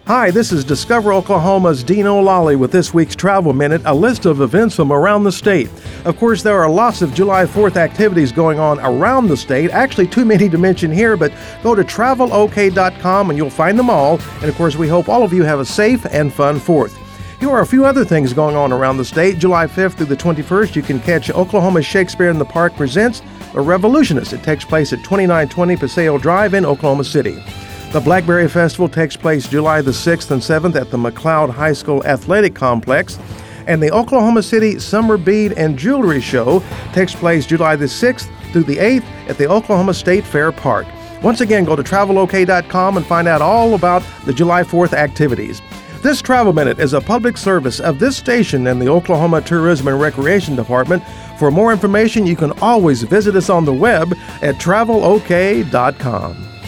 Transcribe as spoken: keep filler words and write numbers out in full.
Hi, this is Discover Oklahoma's Dean O'Lally with this week's Travel Minute, a list of events from around the state. Of course, there are lots of July fourth activities going on around the state, actually too many to mention here, but go to travel o k dot com and you'll find them all. And of course, we hope all of you have a safe and fun fourth. Here are a few other things going on around the state. July fifth through the twenty-first, you can catch Oklahoma Shakespeare in the Park presents The Revolutionist. It takes place at twenty-nine twenty Paseo Drive in Oklahoma City. The Blackberry Festival takes place July the sixth and seventh at the McLeod High School Athletic Complex. And the Oklahoma City Summer Bead and Jewelry Show takes place July the sixth through the eighth at the Oklahoma State Fair Park. Once again, go to travel o k dot com and find out all about the July fourth activities. This Travel Minute is a public service of this station and the Oklahoma Tourism and Recreation Department. For more information, you can always visit us on the web at travel o k dot com.